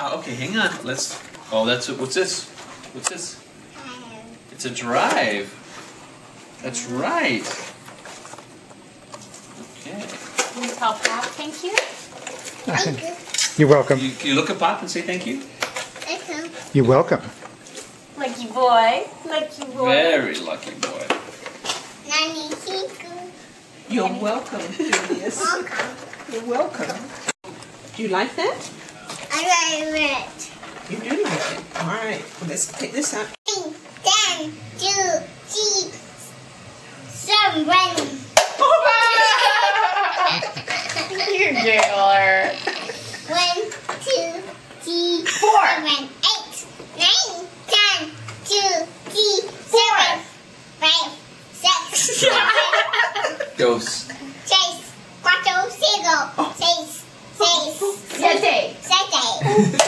Okay, hang on. Let's. Oh, that's what's this? What's this? It's a drive. That's right. Okay. Can you tell Pop thank you? Thank you. You're welcome. You look at Pop and say thank you. You're welcome. Lucky boy. Lucky boy. Very lucky boy. You're welcome, Julius. You're welcome. Do you like that? I like it. You do like it. All right. Well, let's take this out. 10, 2, 3, 7. You giggler. 1, 2, 3, 4, 7, 8, 9, 10, 2, 3, 7, 5, 6, 7, Ghost. 6, 4, 6, 7. 7.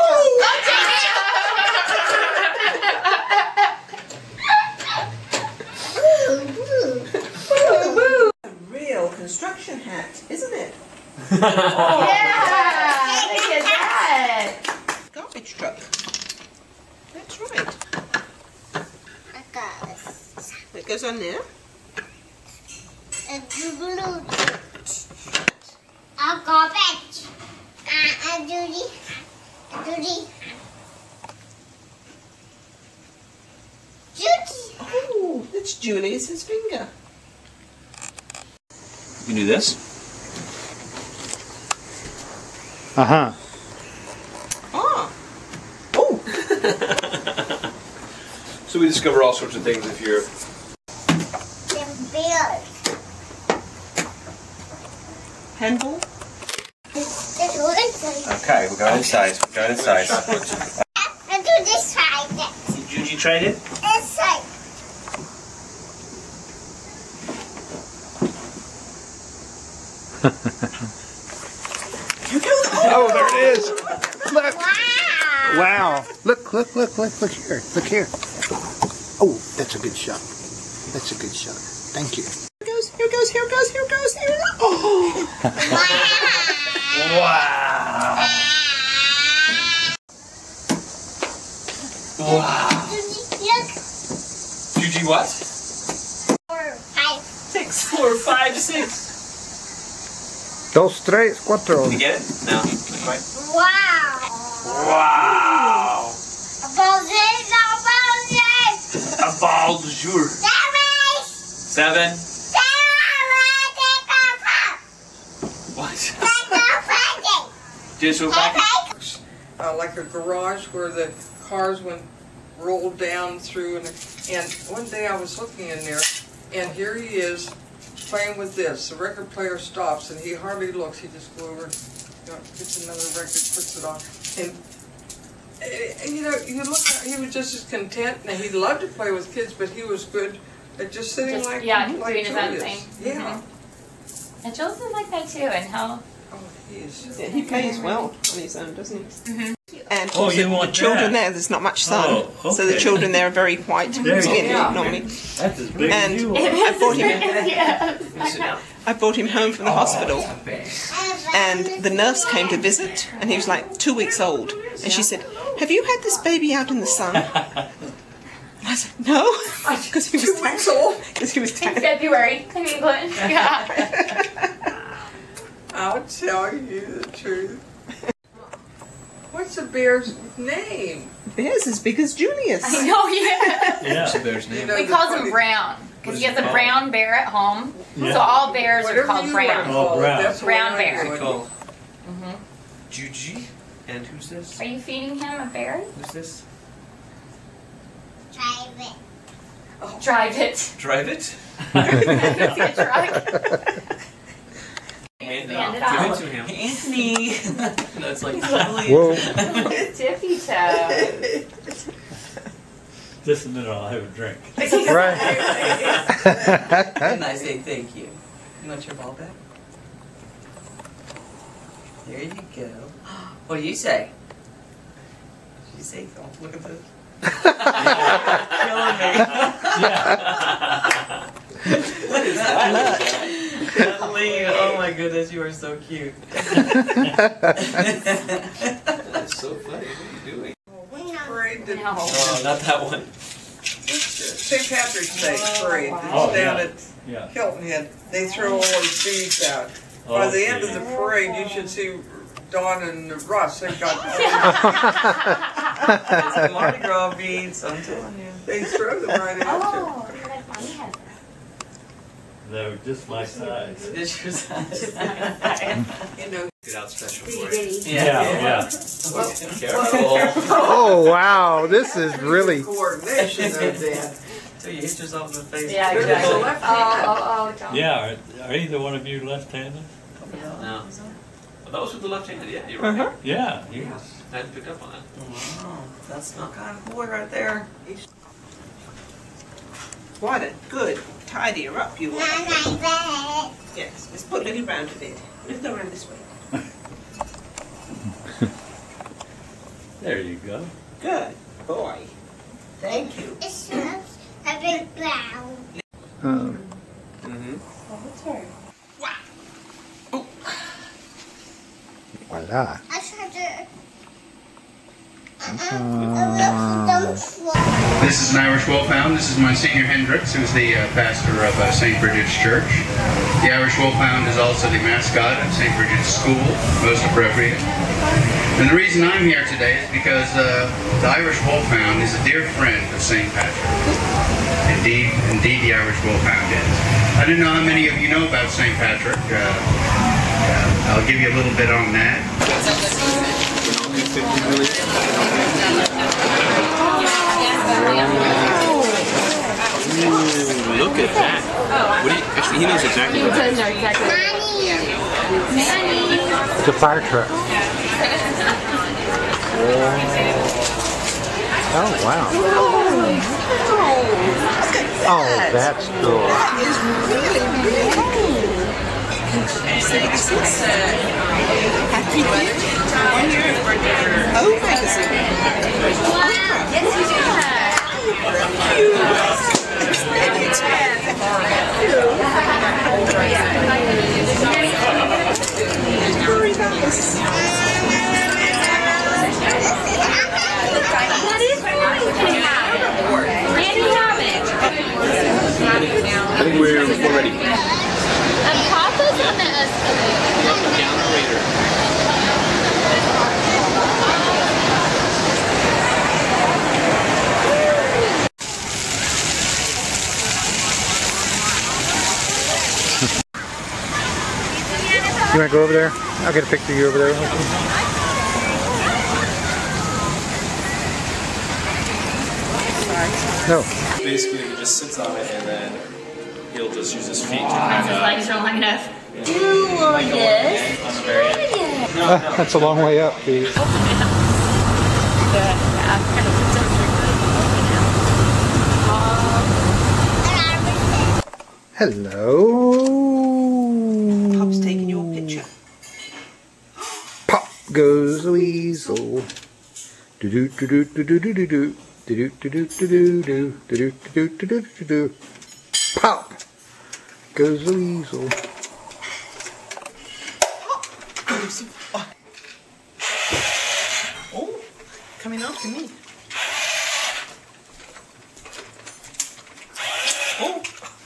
A real construction hat, isn't it? Yeah. Look at that. Garbage truck. That's right. It goes on there. I'll go back. Judy. Oh, that's Julius's finger. You can do this. Uh-huh. Ah. Oh. So we discover all sorts of things if you're. Handball. Okay, we're going inside. We're going inside. I'll do this side. You tried it? This side. Oh, there it is. Look. Wow. Wow. Look here. Look here. Oh, that's a good shot. That's a good shot. Thank you. Here goes. Oh. Wow. Wow. Look. Juji, what? 4, 5. 6, 4, 5, 6. 2, 3, 4. Can you get it? No. Right. Wow. Wow. About this. A ball de jour. 7. What? Just so back. Like a garage where the cars went rolled down through, and one day I was looking in there, and here he is playing with this. The record player stops, and he hardly looks. He just goes over, gets another record, puts it on, and you look at, he was just as content, and he loved to play with kids, but he was good at just sitting Just, like yeah, like doing his own Julius. thing. Yeah. And Jules is like that too, and how. Oh, he is. Yeah, he plays well on his own, doesn't he? And Oh, you the want children that? there's not much sun, Oh, so the okay. children there are very white There you skin go. normally. That's as big And as you are. I brought him. Yes, I know. I brought him home from the hospital, and the nurse came to visit, and he was like 2 weeks old, and she said, "Have you had this baby out in the sun?" I said, "No," because he was 2 weeks old. Because he was In 10. February in England. Yeah. I'll tell you the truth. What's the bear's name? Bear's as big as Julius. I know, yeah. What's the bear's name? We call him Brown because he has a brown bear at home. Yeah. So all bears are called Brown. Oh, Brown. That's Brown what I bear. would. Called Juji. And who's this? Are you feeding him a bear? Who's this? Drive it. Drive it. Drive it. It's a truck. And, Hand it give out. it to him. Anthony. That's like. Whoa. Tippy toe. Just a minute, I'll have a drink. Right. And I say thank you. You want your ball back? There you go. What do you say? Did you say, oh, look at this. Killing me. What is that? Natalie, oh my goodness, you are so cute. so funny. What are you doing? Parade that No. Oh, not that one. St. Patrick's Day parade that's Oh, down yeah. at Yeah. Hilton Head. They throw all these beads out. By the end of the parade, you should see Dawn and Russ. They've got. It's Mardi Gras beads, I'm telling you. They throw them right at you. Oh, like mommy has They're just my size. It's your size. You know. Get out special itty for it. bitty. Yeah. Careful. Oh wow, this is really. Coordination of that. So you hit yourself in the face. Yeah, There's exactly. a Oh, left oh, don't. Yeah, are either one of you left-handed? No. Those with the left-handed, yeah, you're right. Yeah, yes. I hadn't picked up on that. Wow, that's not kind of boy right there. What a good tidier up you are. Bye. Yes, let's put Lily round a bit. Let's go around this way. There you go. Good boy. Thank you. It's just a big brown. Mm-hmm. Voila. I tried to. This is an Irish Wolfhound. This is Monsignor Hendricks, who's the pastor of St. Bridget's Church. The Irish Wolfhound is also the mascot of St. Bridget's School, most appropriate. And the reason I'm here today is because the Irish Wolfhound is a dear friend of St. Patrick. Indeed, the Irish Wolfhound is. I don't know how many of you know about St. Patrick. I'll give you a little bit on that. Ooh, look at that. What do you, actually, he knows exactly what that is. It's a fire truck. Oh wow. Oh, that's cool. That is really, really cool. Happy birthday. 1 year. Oh, magazine. Very nice. I think we're ready. Papa's on the escalator. Down the radar. You want to go over there? I'll get a picture of you over there. No. Basically, he just sits on it and then he'll just use his feet to His kind of. legs are long enough. On the very end. That's a long way up, Pete. Hello. Pop's taking your picture. Pop goes the weasel. Do do do do do do do do do. Do do do do do do do do do do do do. Pop goes the weasel. Oh, coming after me. Oh.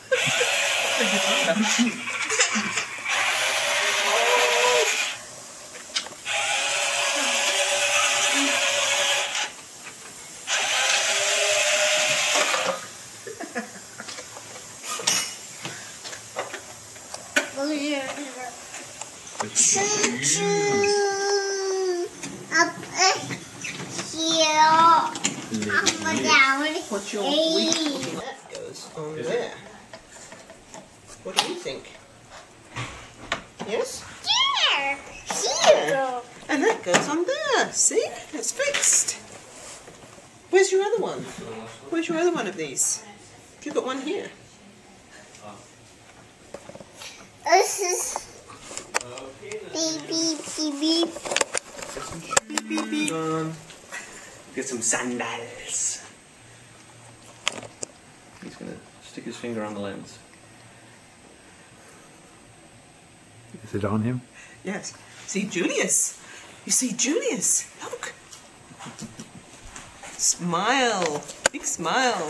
Up here. Up down. What's your week? That goes on there. What do you think? Yes? Here. Here. And that goes on there. See? It's fixed. Where's your other one? Where's your other one of these? You've got one here. This is beep beep beep beep. Beep, beep, beep. Get some sandals. He's gonna stick his finger on the lens. Is it on him? Yes. See Julius. You see Julius. Look. smile. Big smile.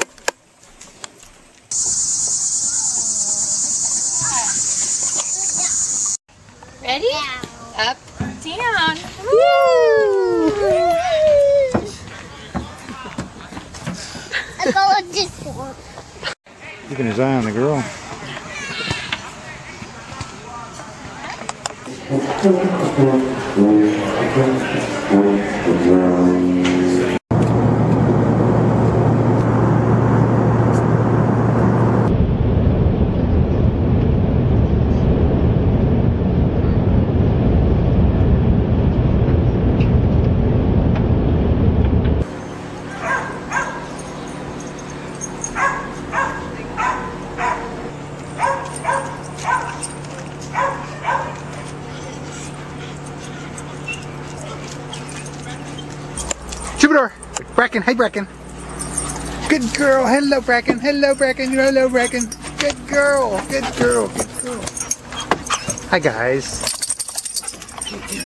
Ready? Up, down. I go with this one. Keeping his eye on the girl. Troubadour! Bracken, hey Bracken. Good girl, hello Bracken, hello Bracken, hello Bracken. Good girl, good girl, good girl. Hi guys.